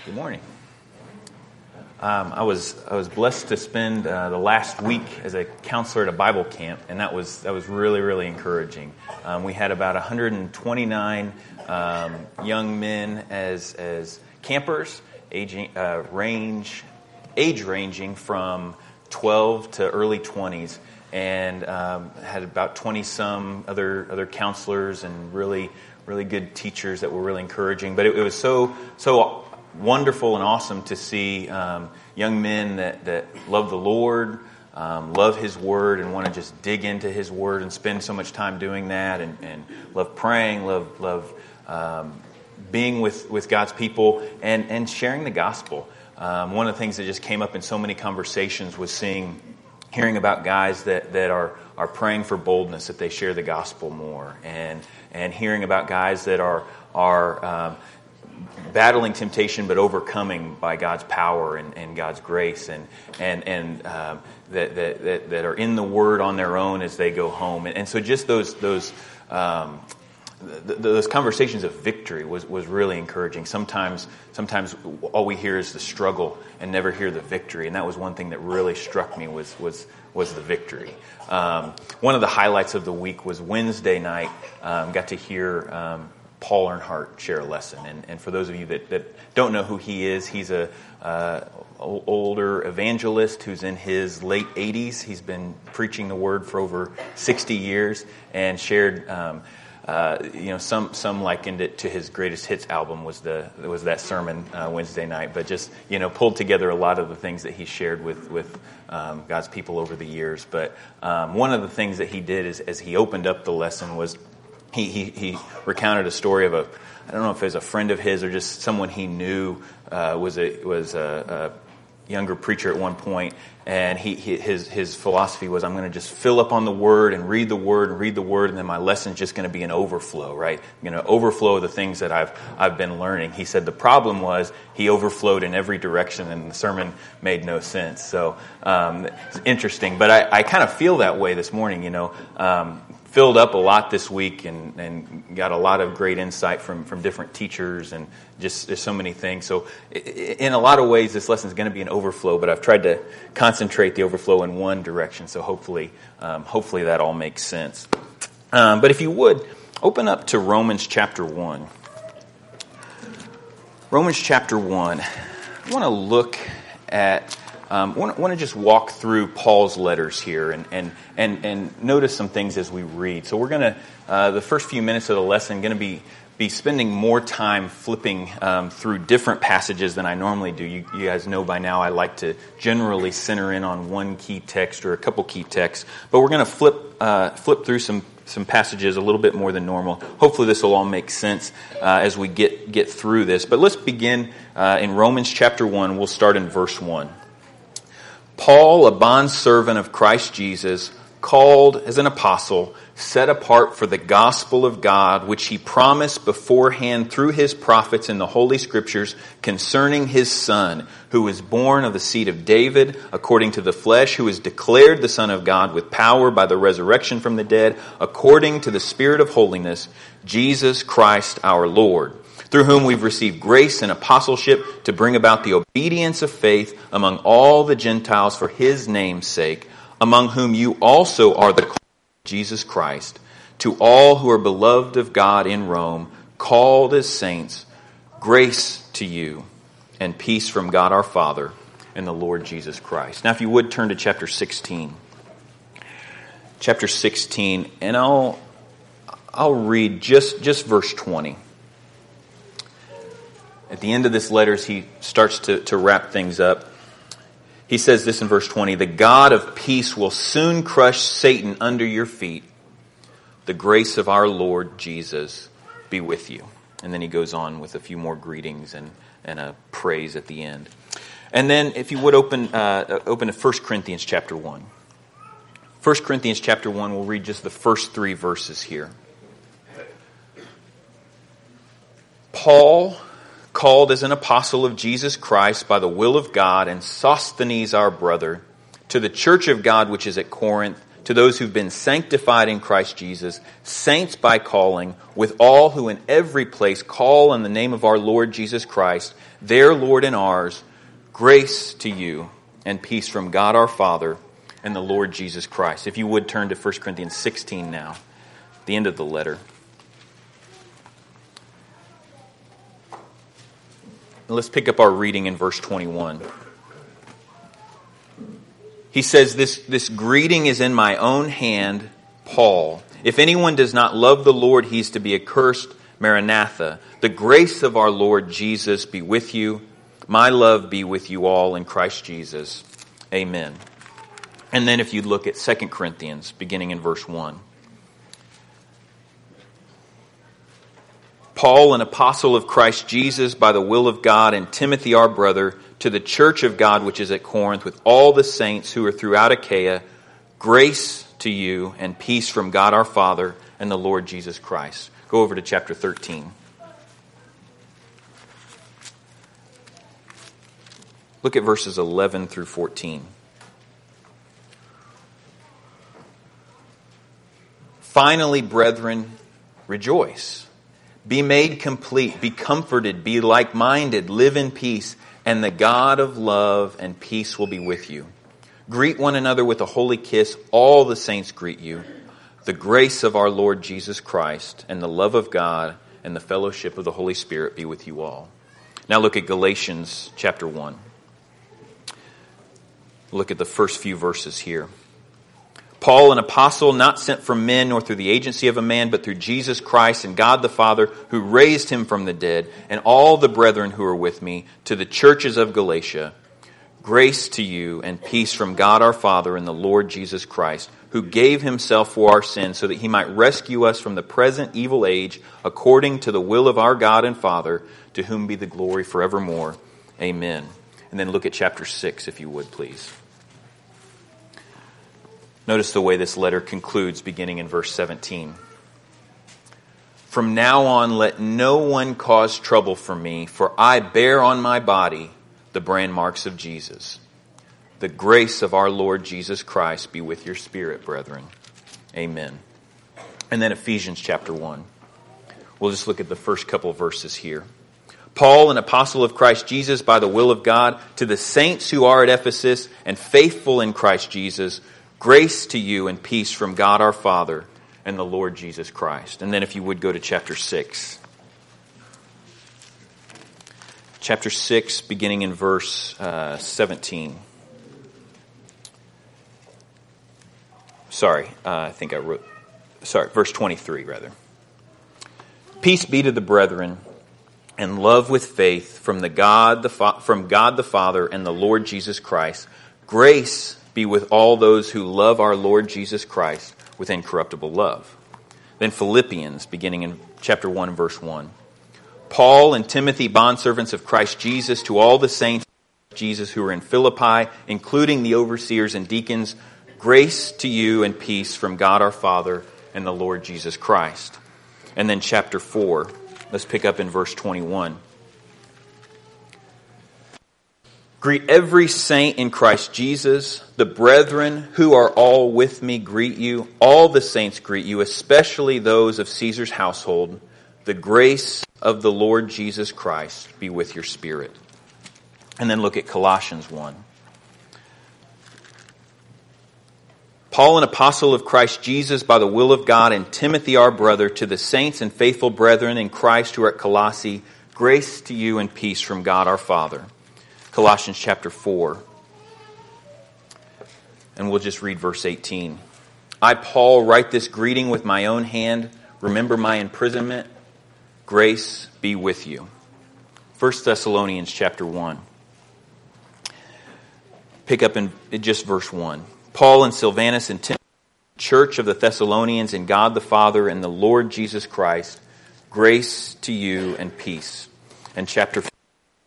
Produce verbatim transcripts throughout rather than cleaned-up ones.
Good morning. Um, I was I was blessed to spend uh, the last week as a counselor at a Bible camp, and that was that was really really encouraging. Um, we had about one hundred twenty-nine um, young men as as campers, aging uh, range age ranging from twelve to early twenties, and um, had about twenty some other other counselors and really really good teachers that were really encouraging. But it, it was so so. wonderful and awesome to see um, young men that, that love the Lord, um, love His Word, and want to just dig into His Word and spend so much time doing that, and, and love praying, love love um, being with, with God's people, and, and sharing the gospel. Um, one of the things that just came up in so many conversations was seeing, hearing about guys that, that are, are praying for boldness, that they share the gospel more, and and hearing about guys that are are um, battling temptation but overcoming by God's power and, and God's grace, and and and um, that, that that that are in the Word on their own as they go home, and, and so just those those um, th- those conversations of victory was, was really encouraging. Sometimes sometimes all we hear is the struggle and never hear the victory, and that was one thing that really struck me was was was the victory. Um, one of the highlights of the week was Wednesday night. Um, got to hear Um, Paul Earnhardt share a lesson, and, and for those of you that, that don't know who he is, he's a uh, older evangelist who's in his late eighties. He's been preaching the Word for over sixty years, and shared, um, uh, you know, some some likened it to his greatest hits album was the was that sermon uh, Wednesday night. But just you know, pulled together a lot of the things that he shared with with um, God's people over the years. But um, one of the things that he did is, as he opened up the lesson, was He, he he recounted a story of a, I don't know if it was a friend of his or just someone he knew uh, was a was a, a younger preacher at one point, and he, he his his philosophy was, I'm going to just fill up on the Word and read the Word and read the Word, and then my lesson's just going to be an overflow, right? I'm going to overflow the things that I've I've been learning. He said the problem was he overflowed in every direction, and the sermon made no sense. So um, it's interesting, but I, I kind of feel that way this morning, you know. Um, Filled up a lot this week, and, and got a lot of great insight from, from different teachers, and just there's so many things. So in a lot of ways, this lesson is going to be an overflow, but I've tried to concentrate the overflow in one direction. So hopefully, um, hopefully that all makes sense. Um, but if you would, open up to Romans chapter one. Romans chapter one. I want to look at. Um, I want, want to just walk through Paul's letters here and, and, and, and notice some things as we read. So we're going to, uh, the first few minutes of the lesson, going to be, be spending more time flipping um, through different passages than I normally do. You, you guys know by now I like to generally center in on one key text or a couple key texts. But we're going to flip uh, flip through some, some passages a little bit more than normal. Hopefully this will all make sense uh, as we get, get through this. But let's begin uh, in Romans chapter one. We'll start in verse one. Paul, a bondservant of Christ Jesus, called as an apostle, set apart for the gospel of God, which he promised beforehand through his prophets in the Holy Scriptures concerning his Son, who was born of the seed of David, according to the flesh, who is declared the Son of God with power by the resurrection from the dead, according to the Spirit of holiness, Jesus Christ our Lord, through whom we've received grace and apostleship to bring about the obedience of faith among all the Gentiles for his name's sake, among whom you also are the called of Jesus Christ, to all who are beloved of God in Rome, called as saints, grace to you and peace from God our Father and the Lord Jesus Christ. Now if you would turn to chapter sixteen. Chapter sixteen, and I'll I'll read just, just verse twenty. At the end of this letter, he starts to, to wrap things up. He says this in verse twenty, the God of peace will soon crush Satan under your feet. The grace of our Lord Jesus be with you. And then he goes on with a few more greetings and, and a praise at the end. And then if you would open uh, open to First Corinthians chapter one. First Corinthians chapter one, we'll read just the first three verses here. Paul, called as an apostle of Jesus Christ by the will of God, and Sosthenes our brother, to the church of God which is at Corinth, to those who've been sanctified in Christ Jesus, saints by calling, with all who in every place call on the name of our Lord Jesus Christ, their Lord and ours, grace to you and peace from God our Father and the Lord Jesus Christ. If you would turn to First Corinthians sixteen now, the end of the letter. And let's pick up our reading in verse twenty-one. He says, this, this greeting is in my own hand, Paul. If anyone does not love the Lord, he's to be accursed. Maranatha. The grace of our Lord Jesus be with you. My love be with you all in Christ Jesus. Amen. And then if you look at Second Corinthians, beginning in verse one. Paul, an apostle of Christ Jesus by the will of God, and Timothy our brother, to the church of God which is at Corinth, with all the saints who are throughout Achaia, grace to you and peace from God our Father and the Lord Jesus Christ. Go over to chapter thirteen. Look at verses eleven through fourteen. Finally, brethren, rejoice. Be made complete, be comforted, be like-minded, live in peace, and the God of love and peace will be with you. Greet one another with a holy kiss. All the saints greet you. The grace of our Lord Jesus Christ and the love of God and the fellowship of the Holy Spirit be with you all. Now look at Galatians chapter one. Look at the first few verses here. Paul, an apostle, not sent from men nor through the agency of a man, but through Jesus Christ and God the Father, who raised him from the dead, and all the brethren who are with me, to the churches of Galatia. Grace to you and peace from God our Father and the Lord Jesus Christ, who gave himself for our sins so that he might rescue us from the present evil age, according to the will of our God and Father, to whom be the glory forevermore. Amen. And then look at chapter six, if you would, please. Notice the way this letter concludes, beginning in verse seventeen. From now on, let no one cause trouble for me, for I bear on my body the brand marks of Jesus. The grace of our Lord Jesus Christ be with your spirit, brethren. Amen. And then Ephesians chapter one. We'll just look at the first couple of verses here. Paul, an apostle of Christ Jesus by the will of God, to the saints who are at Ephesus and faithful in Christ Jesus, grace to you and peace from God our Father and the Lord Jesus Christ. And then if you would go to chapter six. Chapter six, beginning in verse uh, seventeen. Sorry, uh, I think I wrote... Sorry, verse twenty-three, rather. Peace be to the brethren, and love with faith from the God the Fa- from God the Father and the Lord Jesus Christ. Grace be with all those who love our Lord Jesus Christ with incorruptible love. Then Philippians, beginning in chapter one, verse one. Paul and Timothy, bondservants of Christ Jesus, to all the saints of Jesus who are in Philippi, including the overseers and deacons, grace to you and peace from God our Father and the Lord Jesus Christ. And then chapter four, let's pick up in verse twenty-one. Greet every saint in Christ Jesus. The brethren who are all with me greet you. All the saints greet you, especially those of Caesar's household. The grace of the Lord Jesus Christ be with your spirit. And then look at Colossians one. Paul, an apostle of Christ Jesus by the will of God, and Timothy our brother, to the saints and faithful brethren in Christ who are at Colossae, grace to you and peace from God our Father. Colossians chapter four. And we'll just read verse eighteen. I, Paul, write this greeting with my own hand. Remember my imprisonment. Grace be with you. First Thessalonians chapter one. Pick up in just verse one. Paul and Silvanus and Timothy, church of the Thessalonians, and God the Father and the Lord Jesus Christ, grace to you and peace. And chapter four.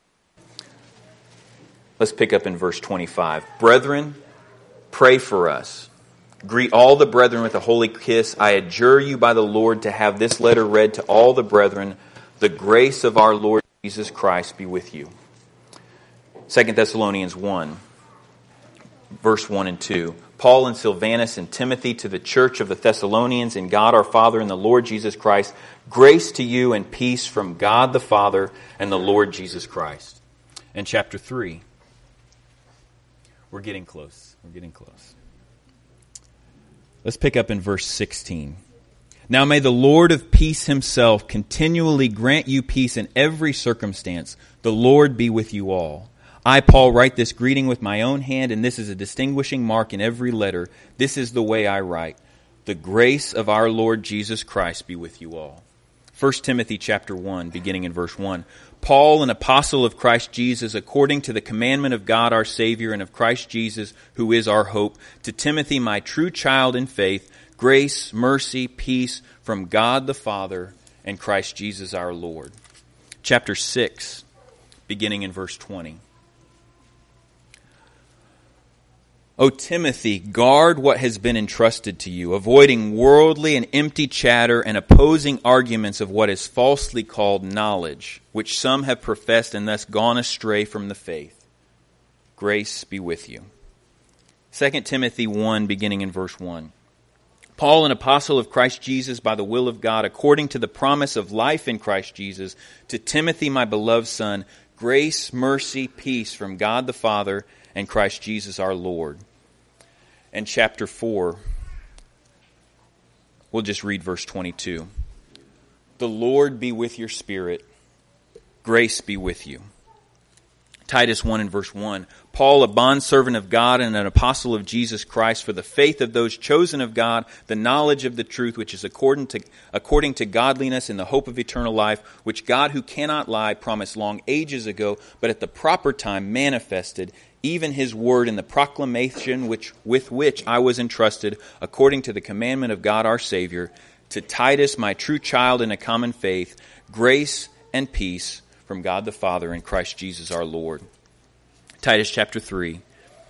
Let's pick up in verse twenty-five. Brethren, pray for us. Greet all the brethren with a holy kiss. I adjure you by the Lord to have this letter read to all the brethren. The grace of our Lord Jesus Christ be with you. Second Thessalonians one, verse one and two. Paul and Silvanus and Timothy to the church of the Thessalonians in God our Father and the Lord Jesus Christ, grace to you and peace from God the Father and the Lord Jesus Christ. And chapter three. We're getting close. We're getting close. Let's pick up in verse sixteen. Now may the Lord of peace himself continually grant you peace in every circumstance. The Lord be with you all. I, Paul, write this greeting with my own hand, and this is a distinguishing mark in every letter. This is the way I write. The grace of our Lord Jesus Christ be with you all. First Timothy chapter one, beginning in verse one. Paul, an apostle of Christ Jesus, according to the commandment of God our Savior and of Christ Jesus, who is our hope, to Timothy, my true child in faith, grace, mercy, peace from God the Father and Christ Jesus our Lord. Chapter six, beginning in verse twenty. O Timothy, guard what has been entrusted to you, avoiding worldly and empty chatter and opposing arguments of what is falsely called knowledge, which some have professed and thus gone astray from the faith. Grace be with you. Second Timothy one, beginning in verse one. Paul, an apostle of Christ Jesus by the will of God, according to the promise of life in Christ Jesus, to Timothy, my beloved son, grace, mercy, peace from God the Father and Christ Jesus our Lord. And chapter four, we'll just read verse twenty-two. The Lord be with your spirit. Grace be with you. Titus one and verse one. Paul, a bondservant of God and an apostle of Jesus Christ, for the faith of those chosen of God, the knowledge of the truth, which is according to, according to godliness in the hope of eternal life, which God, who cannot lie, promised long ages ago, but at the proper time manifested, even his word in the proclamation which with which I was entrusted, according to the commandment of God our Savior, to Titus, my true child in a common faith, grace and peace from God the Father and Christ Jesus our Lord. Titus chapter three.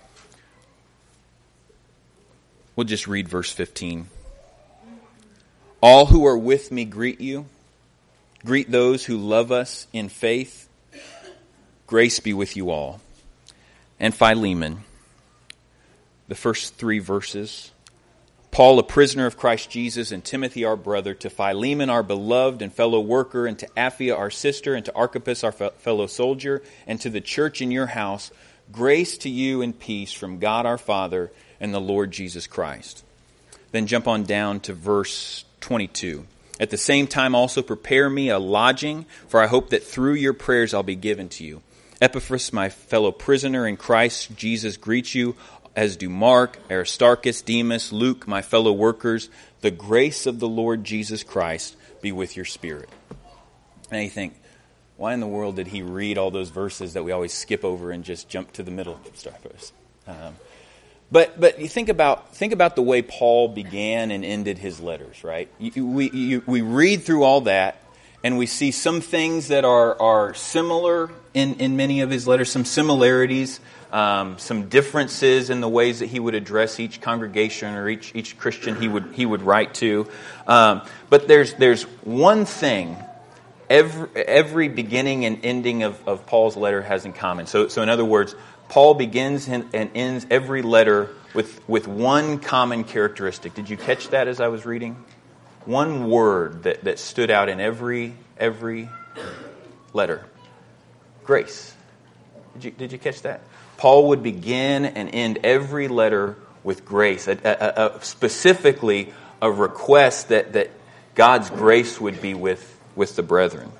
We'll just read verse fifteen. All who are with me greet you. Greet those who love us in faith. Grace be with you all. And Philemon, the first three verses. Paul, a prisoner of Christ Jesus, and Timothy, our brother, to Philemon, our beloved and fellow worker, and to Apphia, our sister, and to Archippus, our fellow soldier, and to the church in your house, grace to you and peace from God our Father and the Lord Jesus Christ. Then jump on down to verse twenty-two. At the same time also prepare me a lodging, for I hope that through your prayers I'll be given to you. Epaphras, my fellow prisoner in Christ Jesus, greets you, as do Mark, Aristarchus, Demas, Luke, my fellow workers. The grace of the Lord Jesus Christ be with your spirit. Now you think, why in the world did he read all those verses that we always skip over and just jump to the middle stuff? Um, but but you think about think about the way Paul began and ended his letters, right? You, we you, we read through all that, and we see some things that are are similar in, in many of his letters, some similarities, um, some differences in the ways that he would address each congregation or each each Christian he would he would write to. Um, but there's there's one thing every every beginning and ending of, of Paul's letter has in common. So so in other words, Paul begins and, and ends every letter with with one common characteristic. Did you catch that as I was reading? One word that, that stood out in every every letter. Grace. Did you, did you catch that? Paul would begin and end every letter with grace. A, a, a, specifically, a request that, that God's grace would be with, with the brethren.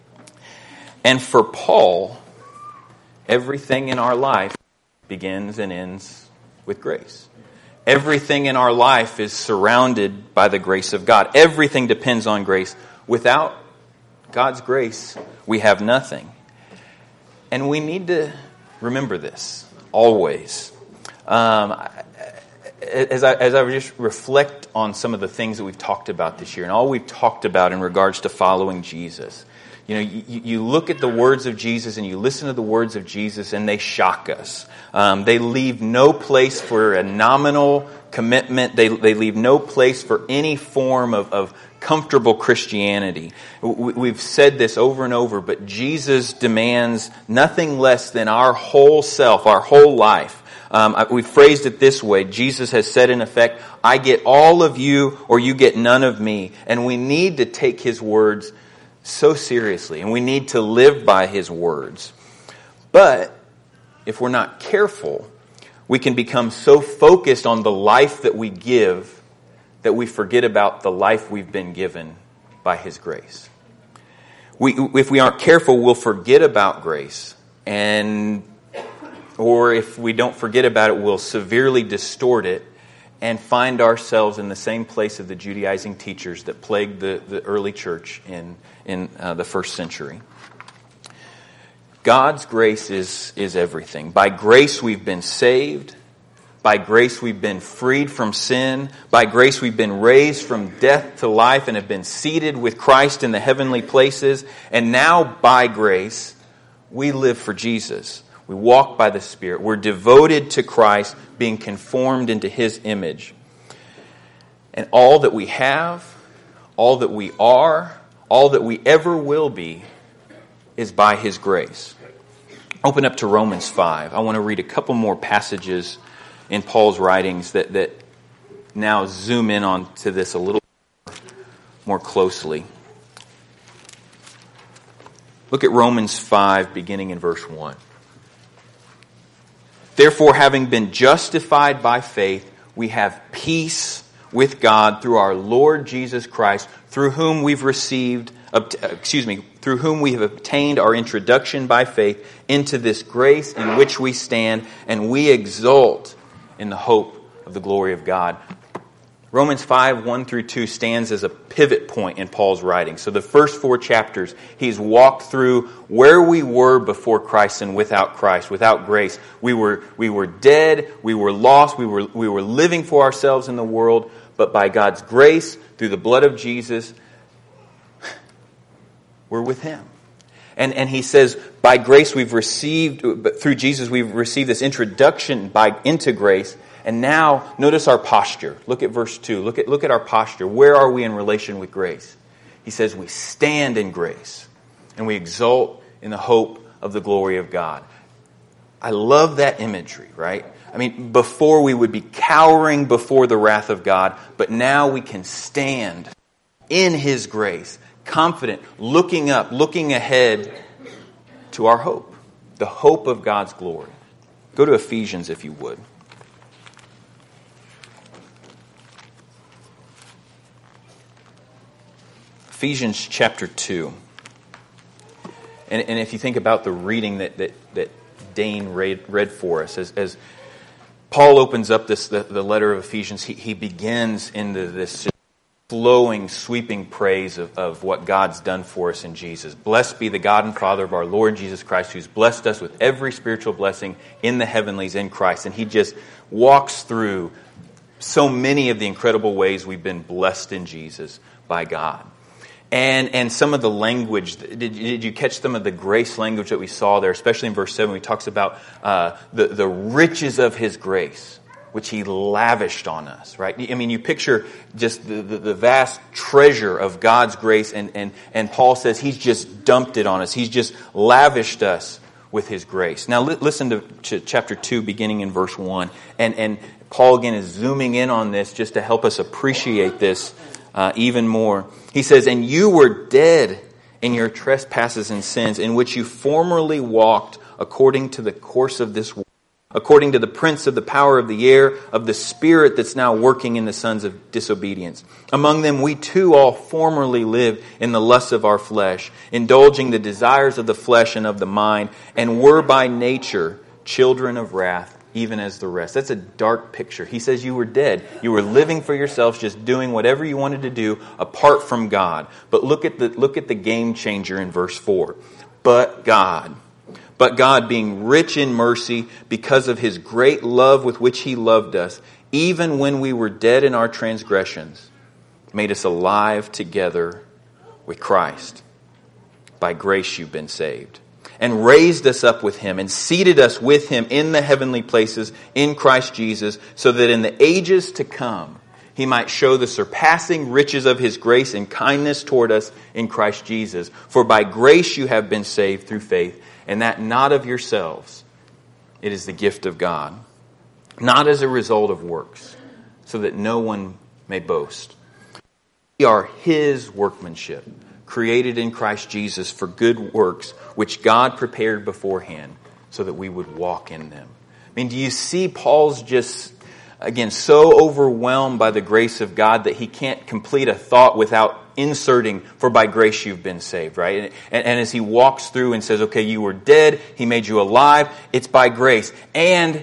And for Paul, everything in our life begins and ends with grace. Everything in our life is surrounded by the grace of God. Everything depends on grace. Without God's grace, we have nothing. And we need to remember this always. Um, as I as I just reflect on some of the things that we've talked about this year and all we've talked about in regards to following Jesus, you know, you, you look at the words of Jesus and you listen to the words of Jesus and they shock us. Um, they leave no place for a nominal commitment. They they leave no place for any form of, of comfortable Christianity. We've said this over and over, but Jesus demands nothing less than our whole self, our whole life. Um, I, we phrased it this way. Jesus has said in effect, I get all of you or you get none of me. And we need to take his words so seriously. And we need to live by his words. But if we're not careful, we can become so focused on the life that we give that we forget about the life we've been given by his grace. We, if we aren't careful, we'll forget about grace, and or if we don't forget about it, we'll severely distort it and find ourselves in the same place of the Judaizing teachers that plagued the, the early church in, in uh, the first century. God's grace is, is everything. By grace we've been saved. By grace we've been freed from sin. By grace we've been raised from death to life and have been seated with Christ in the heavenly places. And now by grace we live for Jesus. We walk by the Spirit. We're devoted to Christ, being conformed into his image. And all that we have, all that we are, all that we ever will be is by his grace. Open up to Romans five. I want to read a couple more passages in Paul's writings that, that now zoom in on to this a little more closely. Look at Romans five, beginning in verse one. Therefore, having been justified by faith, we have peace with God through our Lord Jesus Christ, through whom we've received, excuse me, through whom we have obtained our introduction by faith into this grace in which we stand, and we exult in the hope of the glory of God. Romans five, one through two stands as a pivot point in Paul's writing. So the first four chapters, he's walked through where we were before Christ and without Christ, without grace. We were we were dead, we were lost, we were we were living for ourselves in the world, but by God's grace, through the blood of Jesus, we're with him. And and he says, by grace we've received, but through Jesus we've received this introduction by into grace. And now, notice our posture. Look at verse two. Look at, look at our posture. Where are we in relation with grace? He says we stand in grace. And we exult in the hope of the glory of God. I love that imagery, right? I mean, before we would be cowering before the wrath of God, but now we can stand in his grace, confident, looking up, looking ahead to our hope, the hope of God's glory. Go to Ephesians if you would. Ephesians chapter two. And, and if you think about the reading that, that, that Dane read, read for us, as, as Paul opens up this the, the letter of Ephesians, he, he begins into this flowing, sweeping praise of, of what God's done for us in Jesus. Blessed be the God and Father of our Lord Jesus Christ, who's blessed us with every spiritual blessing in the heavenlies in Christ. And he just walks through so many of the incredible ways we've been blessed in Jesus by God. And and some of the language, did, did you catch some of the grace language that we saw there, especially in verse seven, he talks about uh, the, the riches of his grace, which he lavished on us, right? I mean, you picture just the, the, the vast treasure of God's grace, and, and, and Paul says he's just dumped it on us. He's just lavished us with his grace. Now, li- listen to, to chapter two, beginning in verse one. And, and Paul, again, is zooming in on this just to help us appreciate this Uh, even more. He says, and you were dead in your trespasses and sins, in which you formerly walked according to the course of this world, according to the prince of the power of the air, of the spirit that's now working in the sons of disobedience. Among them we too all formerly lived in the lusts of our flesh, indulging the desires of the flesh and of the mind, and were by nature children of wrath, even as the rest. That's a dark picture. He says you were dead. You were living for yourselves, just doing whatever you wanted to do apart from God. But look at the look at the game changer in verse four. But God, but God, being rich in mercy, because of his great love with which he loved us, even when we were dead in our transgressions, made us alive together with Christ. By grace you've been saved. And raised us up with him and seated us with him in the heavenly places in Christ Jesus, so that in the ages to come he might show the surpassing riches of his grace and kindness toward us in Christ Jesus. For by grace you have been saved through faith, and that not of yourselves. It is the gift of God, not as a result of works, so that no one may boast. We are His workmanship, created in Christ Jesus for good works, which God prepared beforehand so that we would walk in them. I mean, do you see Paul's just, again, so overwhelmed by the grace of God that he can't complete a thought without inserting, for by grace you've been saved, right? And, and, and as he walks through and says, okay, you were dead, He made you alive, it's by grace. And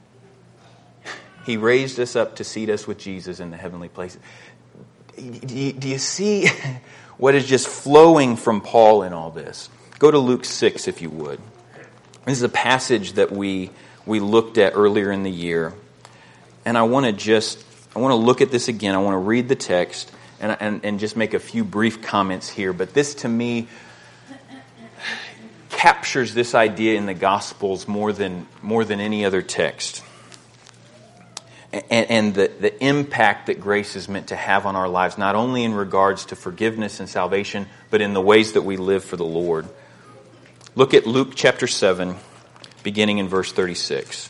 He raised us up to seat us with Jesus in the heavenly places. Do you, do you see what is just flowing from Paul in all this? Go to Luke six, if you would. This is a passage that we we looked at earlier in the year. And I want to just, I want to look at this again. I want to read the text and, and, and just make a few brief comments here. But this, to me, captures this idea in the Gospels more than more than any other text. And, and the, the impact that grace is meant to have on our lives, not only in regards to forgiveness and salvation, but in the ways that we live for the Lord. Look at Luke chapter seven, beginning in verse thirty-six.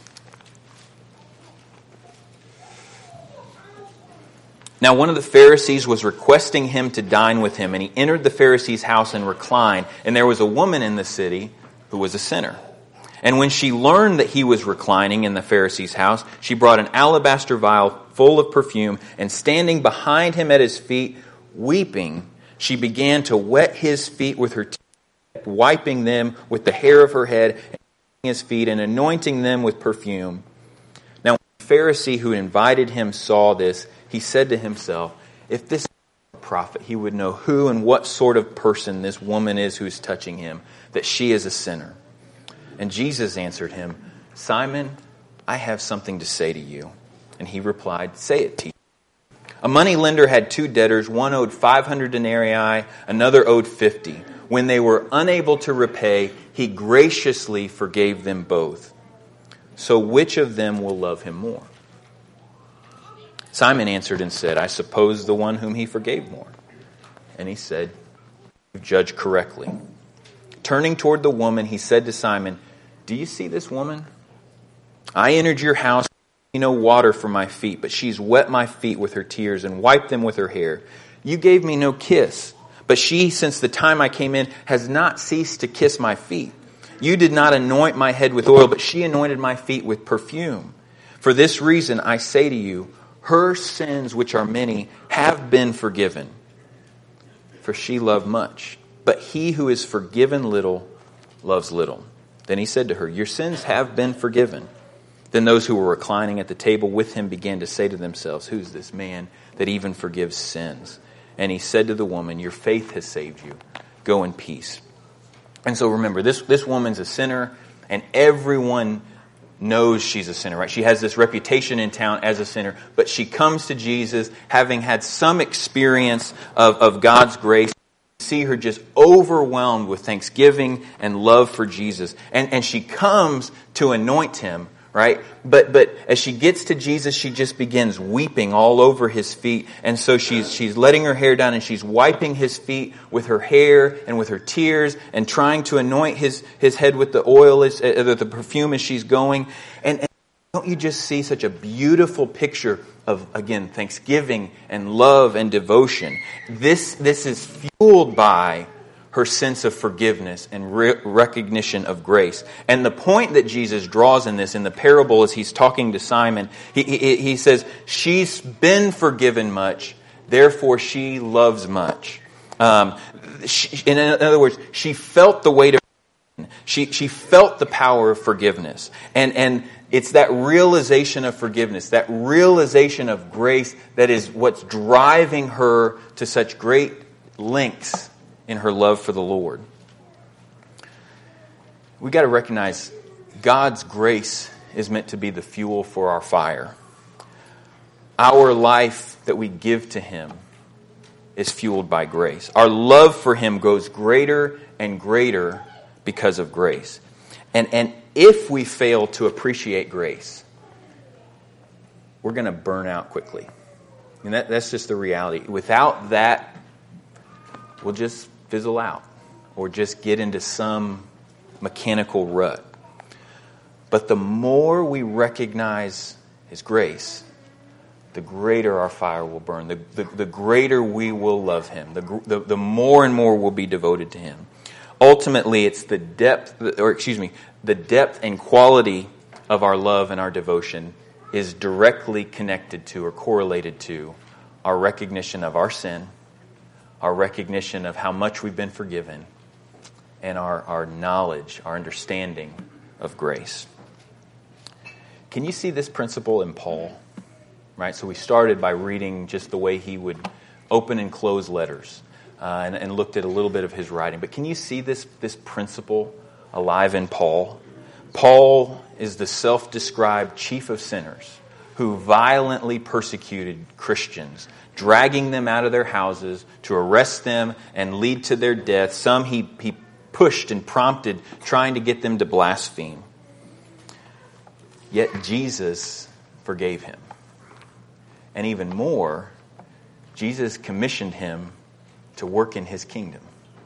Now one of the Pharisees was requesting him to dine with him, and he entered the Pharisee's house and reclined. And there was a woman in the city who was a sinner. And when she learned that he was reclining in the Pharisee's house, she brought an alabaster vial full of perfume, and standing behind him at his feet, weeping, she began to wet his feet with her tears, wiping them with the hair of her head, and his feet, and anointing them with perfume. Now when the Pharisee who invited him saw this, he said to himself, if this were a prophet, he would know who and what sort of person this woman is who's touching him, that she is a sinner. And Jesus answered him, Simon, I have something to say to you. And he replied, say it, teacher. A moneylender had two debtors. One owed five hundred denarii, another owed fifty. When they were unable to repay, he graciously forgave them both. So which of them will love him more? Simon answered and said, I suppose the one whom he forgave more. And he said, you judge correctly. Turning toward the woman, he said to Simon, do you see this woman? I entered your house, no water for my feet, but she's wet my feet with her tears and wiped them with her hair. You gave me no kiss, but she, since the time I came in, has not ceased to kiss my feet. You did not anoint my head with oil, but she anointed my feet with perfume. For this reason, I say to you, her sins, which are many, have been forgiven, for she loved much. But he who is forgiven little loves little. Then he said to her, your sins have been forgiven. Then those who were reclining at the table with him began to say to themselves, who's this man that even forgives sins? And he said to the woman, your faith has saved you. Go in peace. And so remember, this, this woman's a sinner, and everyone knows she's a sinner, right? She has this reputation in town as a sinner, but she comes to Jesus having had some experience of, of God's grace. See her just overwhelmed with thanksgiving and love for Jesus. And, and she comes to anoint him, right? But but as she gets to Jesus, she just begins weeping all over his feet. And so she's she's letting her hair down and she's wiping his feet with her hair and with her tears and trying to anoint his, his head with the oil, as, uh, the perfume as she's going. And, and don't you just see such a beautiful picture of, again, thanksgiving and love and devotion? This, this is fueled by her sense of forgiveness and re- recognition of grace. And the point that Jesus draws in this, in the parable as he's talking to Simon, he, he, he says, she's been forgiven much, therefore she loves much. Um, she, in other words, she felt the weight of She she felt the power of forgiveness. And and it's that realization of forgiveness, that realization of grace that is what's driving her to such great lengths in her love for the Lord. We got to recognize God's grace is meant to be the fuel for our fire. Our life that we give to Him is fueled by grace. Our love for Him goes greater and greater because of grace. And and if we fail to appreciate grace, we're going to burn out quickly. And that, that's just the reality. Without that, we'll just fizzle out or just get into some mechanical rut. But the more we recognize His grace, the greater our fire will burn, the, the, the greater we will love Him, the, the, the more and more we'll be devoted to Him. Ultimately, it's the depth, or excuse me, the depth and quality of our love and our devotion is directly connected to or correlated to our recognition of our sin, our recognition of how much we've been forgiven, and our, our knowledge, our understanding of grace. Can you see this principle in Paul? Right, so we started by reading just the way he would open and close letters, uh, and, and looked at a little bit of his writing. But can you see this, this principle alive in Paul? Paul is the self-described chief of sinners who violently persecuted Christians, dragging them out of their houses to arrest them and lead to their death. Some he, he pushed and prompted, trying to get them to blaspheme. Yet Jesus forgave him. And even more, Jesus commissioned him to work in His kingdom.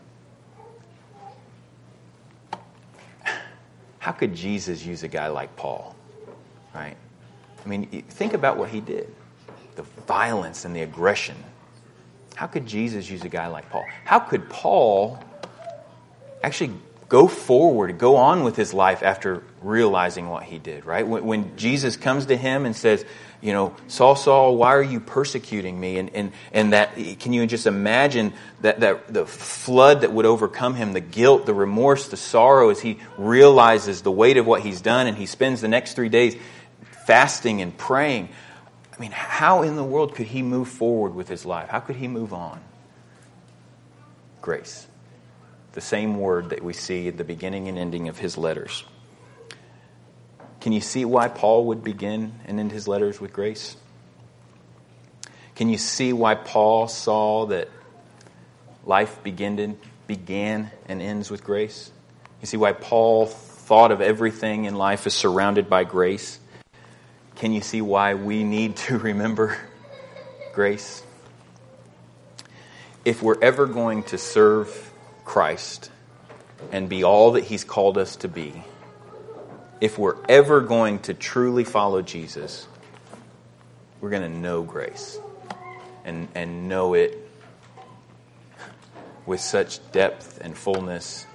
How could Jesus use a guy like Paul? Right? I mean, think about what he did. The violence and the aggression. How could Jesus use a guy like Paul? How could Paul actually go forward, go on with his life after realizing what he did, right? When, when Jesus comes to him and says, you know, Saul, Saul, why are you persecuting me? And and and that, can you just imagine that, that the flood that would overcome him, the guilt, the remorse, the sorrow as he realizes the weight of what he's done, and he spends the next three days fasting and praying. I mean, how in the world could he move forward with his life? How could he move on? Grace. The same word that we see at the beginning and ending of his letters. Can you see why Paul would begin and end his letters with grace? Can you see why Paul saw that life began, began and ends with grace? You see why Paul thought of everything in life as surrounded by grace? Can you see why we need to remember grace? If we're ever going to serve Christ and be all that He's called us to be, if we're ever going to truly follow Jesus, we're going to know grace and, and know it with such depth and fullness.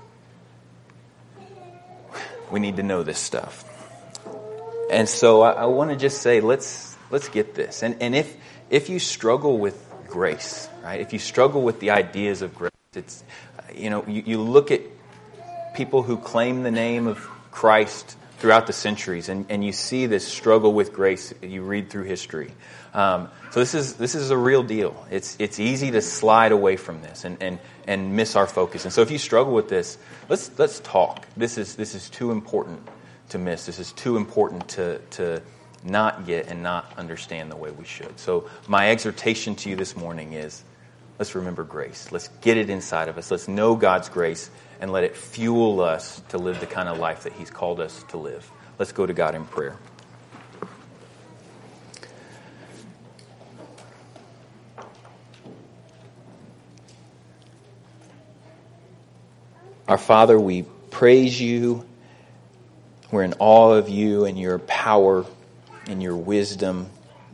We need to know this stuff. And so I, I want to just say, let's let's get this. And and if if you struggle with grace, right? If you struggle with the ideas of grace, it's, you know, you, you look at people who claim the name of Christ throughout the centuries, and, and you see this struggle with grace. You read through history. Um, so this is this is a real deal. It's it's easy to slide away from this and, and, and miss our focus. And so if you struggle with this, let's let's talk. This is this is too important to miss. This is too important to to not get and not understand the way we should. So my exhortation to you this morning is, let's remember grace. Let's get it inside of us. Let's know God's grace and let it fuel us to live the kind of life that He's called us to live. Let's go to God in prayer. Our Father, we praise You. We're in awe of You and Your power and Your wisdom.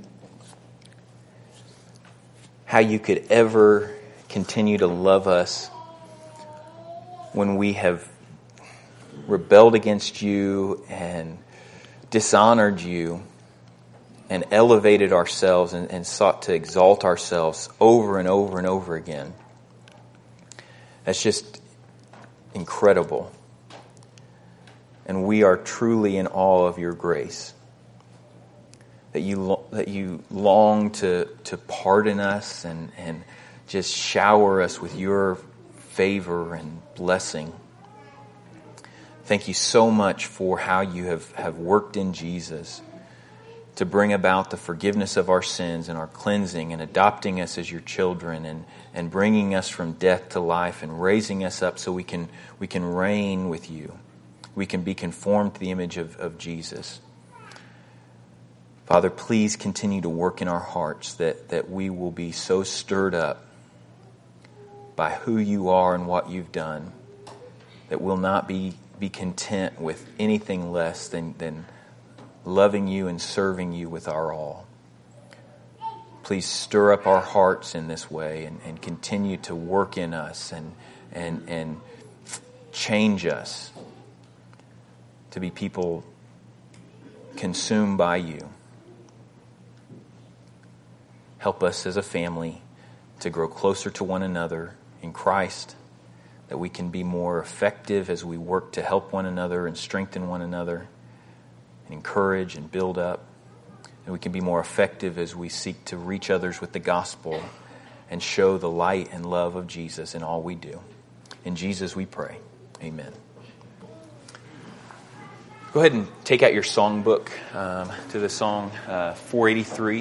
How You could ever continue to love us when we have rebelled against You and dishonored You and elevated ourselves and, and sought to exalt ourselves over and over and over again. That's just incredible. And we are truly in awe of Your grace. That you that you long to to pardon us and, and just shower us with Your favor and blessing. Thank You so much for how You have, have worked in Jesus to bring about the forgiveness of our sins and our cleansing and adopting us as Your children and, and bringing us from death to life and raising us up so we can we can reign with You. We can be conformed to the image of, of Jesus. Father, please continue to work in our hearts that, that we will be so stirred up by who You are and what You've done that we'll not be, be content with anything less than, than loving you and serving you with our all. Please stir up our hearts in this way and, and continue to work in us and, and, and change us to be people consumed by you. Help us as a family to grow closer to one another in Christ, that we can be more effective as we work to help one another and strengthen one another and encourage and build up. And we can be more effective as we seek to reach others with the gospel and show the light and love of Jesus in all we do. In Jesus we pray. Amen. Go ahead and take out your songbook um, to the song uh, four eighty-three.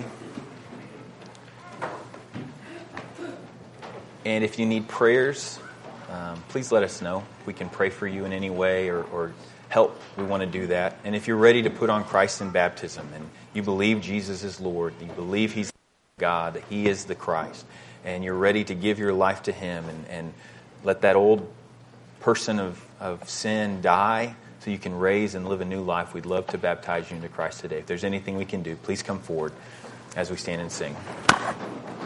And if you need prayers, um, please let us know. We can pray for you in any way or, or help. We want to do that. And if you're ready to put on Christ in baptism and you believe Jesus is Lord, you believe He's God, that He is the Christ, and you're ready to give your life to Him and, and let that old person of, of sin die so you can raise and live a new life, we'd love to baptize you into Christ today. If there's anything we can do, please come forward as we stand and sing.